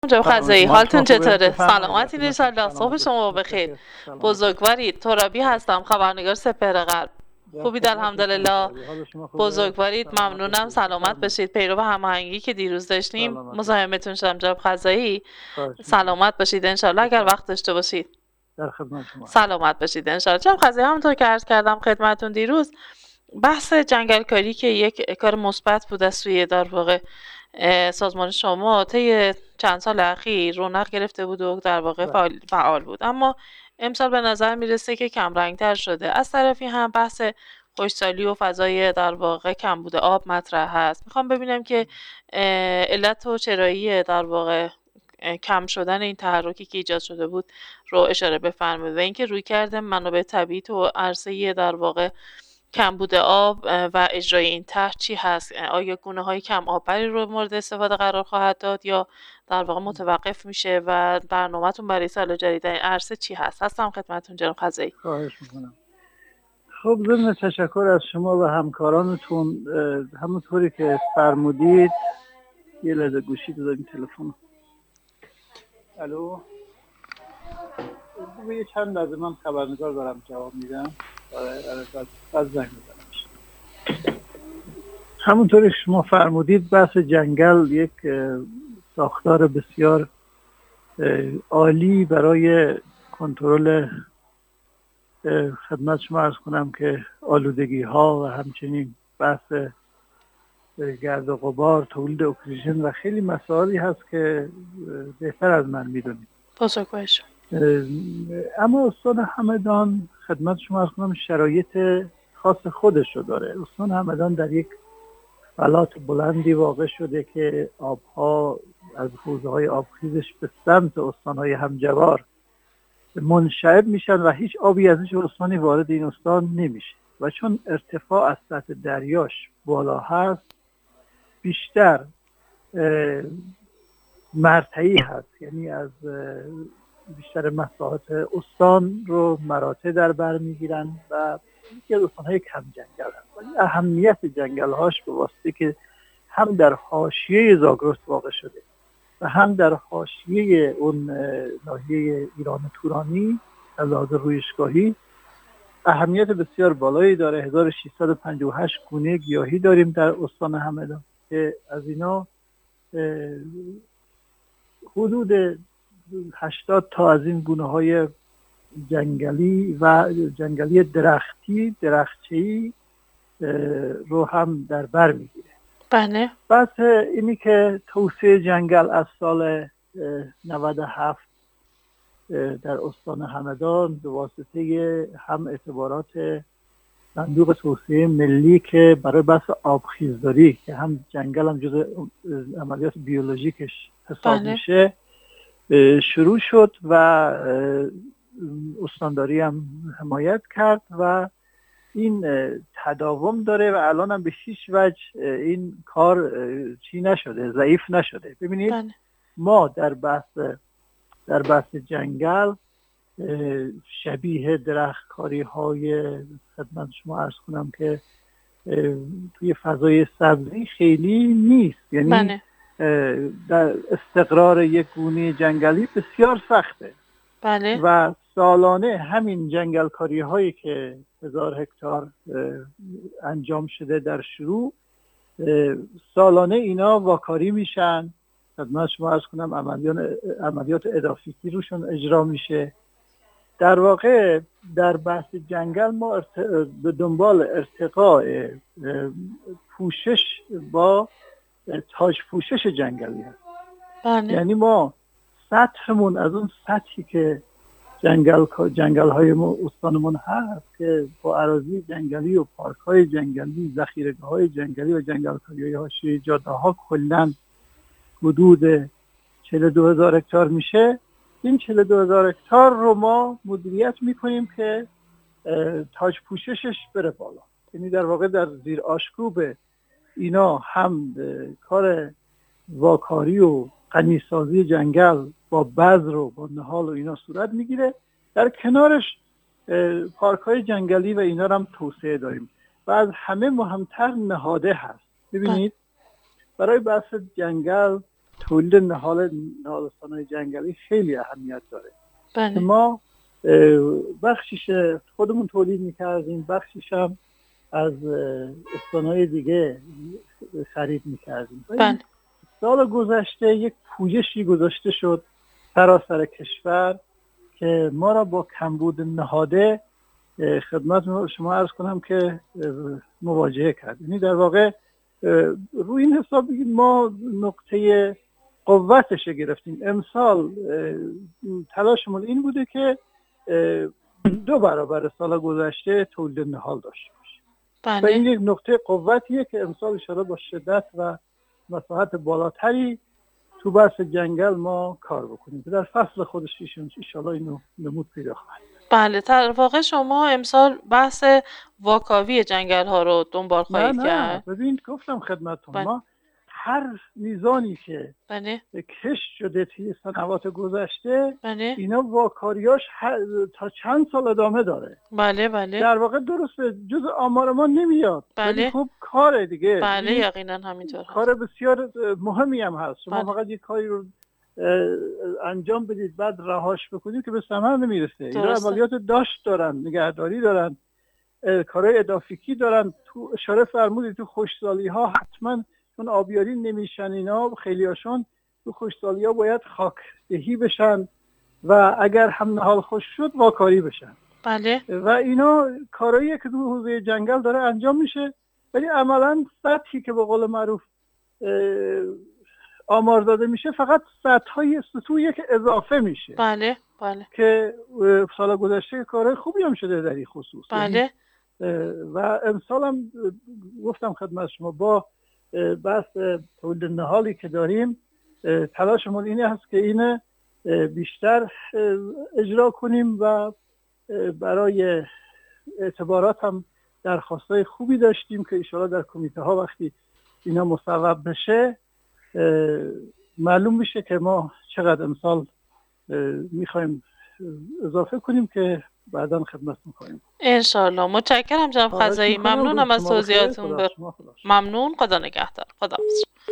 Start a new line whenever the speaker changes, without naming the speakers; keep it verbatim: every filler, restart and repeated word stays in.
جناب خزایی،
سلام
حالتون
شما خوبه؟
چطوره؟
بفرمایید.
سلامتین انشالله. صبح شما بخیر. بزرگوارید. ترابی هستم، خبرنگار سپهر غرب. خوبید الحمدلله. بزرگوارید، ممنونم. سلامت باشید. پیرو هماهنگی که دیروز داشتیم مزاحمتون شدم جناب خزایی. سلامت باشید انشالله. اگر وقت داشته باشید
در خدمت شما.
سلامت باشید انشالله. جناب خزایی، همونطور که عرض کردم خدمتتون دیروز، بحث جنگلکاری که یک کار مثبت بود از سوی در واقع سازمان شما طی چند سال اخیر رونق گرفته بود و در واقع فعال, فعال بود، اما امسال به نظر میرسه که کم رنگتر شده. از طرفی هم بحث خشکسالی و فضای در واقع کمبود آب مطرح هست. میخوام ببینم که علت و چرایی در واقع کم شدن این تحرکی که ایجاد شده بود رو اشاره بفرمایید و اینکه روی کرده منابع طبیعی تو عرصه در واقع کمبود آب و اجرای این طرح چی هست؟ آیا گونه های کم آببری رو مورد استفاده قرار خواهد داد یا در واقع متوقف میشه و برنامه‌تون برای سال جدید این عرصه چی هست؟ هستم خدمتتون جناب خزایی.
خواهش میکنم. خب ضمن تشکر از شما و همکارانتون، همونطوری که فرمودید، یه لحظه گوشی بذارید تلفن. الو، یه چند لحظه من خبرنگار دارم جواب میدم. بعد زنگ میزنم. همونطوری که شما فرمودید، بحث جنگل یک ساختار بسیار عالی برای کنترل، خدمت شما عرض کنم که آلودگی ها و همچنین بحث گرد و غبار، تولید اکسیژن و خیلی مسائلی هست که بهتر از من میدونید.
بزرگوار شما.
اما استان همدان، خدمت شما عرض کنم، شرایط خاص خودش رو داره. استان همدان در یک فلات بلندی واقع شده که آبها از حوضه‌های آبخیزش به سمت استان‌های همجوار منشعب میشن و هیچ آبی از هیچ استانی وارد این استان نمیشه و چون ارتفاع از سطح دریاش بالا هست، بیشتر مرتعی هست، یعنی از بیشتر مساحت استان رو مراتع در بر میگیرن و یکی از استان‌های کم جنگل هست. ولی اهمیت جنگل‌هاش به واسطه که هم در حاشیه زاگرس واقع شده و هم در حاشیه اون ناحیه ایران تورانی از لحاظ رویشگاهی اهمیت بسیار بالایی داره. هزار و ششصد و پنجاه و هشت گونه گیاهی داریم در استان همدان که از اینا حدود هشتاد تا از این گونه های جنگلی و جنگلی درختی درختچه‌ای رو هم در بر میگیره.
بله.
بس اینی که توسعه جنگل از سال نود و هفت در استان همدان به واسطه هم اعتبارات صندوق توسعه ملی که برای بحث آبخیزداری که هم جنگل هم جزء عملیات بیولوژیکش حساب
بله.
میشه شروع شد و استانداری هم حمایت کرد و این تداوم داره و الان هم به هیچ وجه این کار چی نشده، ضعیف نشده. ببینید
بله.
ما در بحث در بحث جنگل شبیه درختکاری های خدمت شما عرض کنم که توی فضای سبزی خیلی نیست، یعنی
بله.
در استقرار یک گونه جنگلی بسیار سخته.
بله.
و سالانه همین جنگلکاری هایی که هزار هکتار انجام شده در شروع، سالانه اینا واکاری میشن. خدمت شما عرض کنم عملیات عملیات اضافی روشون اجرا میشه. در واقع در بحث جنگل ما ارت... به دنبال ارتقاء پوشش با تاج پوشش جنگلی هست.
بله.
یعنی ما سطحمون از اون سطحی که جنگل جنگل های ما استانمون هست که با اراضی جنگلی و پارک های جنگلی، ذخیره‌گاه های جنگلی و جنگلکاری حاشیه جاده ها کلاً حدود چهل و دو هزار هکتار میشه. این چهل و دو هزار هکتار رو ما مدیریت میکنیم که تاج پوششش بره بالا. یعنی در واقع در زیر آشکوب اینا هم کار واکاری و غنیسازی جنگل با بذر و با نهال و اینا صورت میگیره. در کنارش پارک های جنگلی و اینا رو هم توسعه داریم و از همه مهمتر نهاده هست. ببینید برای بحث جنگل تولید نهال نهالستان‌های جنگلی خیلی اهمیت داره.
بله.
ما بخشیش خودمون تولید میکردیم، بخشیش هم از استان‌های دیگه خرید میکردیم.
بله.
سال گذشته یک پویشی گذاشته شد سراسر کشور که ما را با کمبود نهاده خدمت شما عرض کنم که مواجهه کرد. یعنی در واقع روی این حساب بگیم ما نقطه قوتش گرفتیم. امسال تلاشمون این بوده که دو برابر سال گذشته تولید نهال داشته باشیم.
بله.
و این یک نقطه قوتیه که امسال انشاءالله با شدت و مساحت بالاتری تو بحث جنگل ما کار بکنیم. در فصل خودش انشاءالله اینو نمود پیدا خواهد.
بله. در واقع شما امسال بحث واکاوی جنگل ها رو دنبال خواهید
نه
کرد.
نه ببین گفتم خدمتتون
بله.
ما هر میزانی که
بله.
کشت شده توی سنوات گذشته
بله.
اینا واکاریاش تا چند سال ادامه داره.
بله بله.
در واقع درسته جز آمار ما نمیاد.
بله.
ولی خب کاره دیگه.
بله یقینا همینطور.
کار بسیار مهمی هم هست. شما
بله.
فقط یک کاری رو انجام بدید بعد رهاش بکنید که به ثمر نمیرسه. اینا عملیات داشت دارن، نگهداری دارن، کارهای اضافیکی دارن. تو اشاره فرمودید تو خشکسالی ها حتما چون آبیاری نمیشن اینا خیلی هاشون تو خشکسالی ها باید خاکدهی بشن و اگر هم نهال خشک شد واکاری بشن.
بله.
و اینا کارهاییه که تو حوزه جنگل داره انجام میشه ولی عملا سطحی که به قول معروف آمار داده میشه فقط سطح‌های سطوحیه که اضافه میشه.
بله بله.
که سال گذشته کارهای خوبی هم شده در این خصوص.
بله.
و امسال هم گفتم خدمت شما با بحث تولید نهالی که داریم تلاشمون اینه هست که اینه بیشتر اجرا کنیم و برای اعتبارات هم درخواستای خوبی داشتیم که ان شاءالله در کمیته ها وقتی اینا مصوب بشه معلوم میشه که ما چقدر امسال میخوایم اضافه کنیم که بعداً خدمت میکنیم
ان شاء الله. متشکرم جناب خزایی. ممنونم از توضیحاتتون. ممنون. خدا نگهدار. خداحافظ.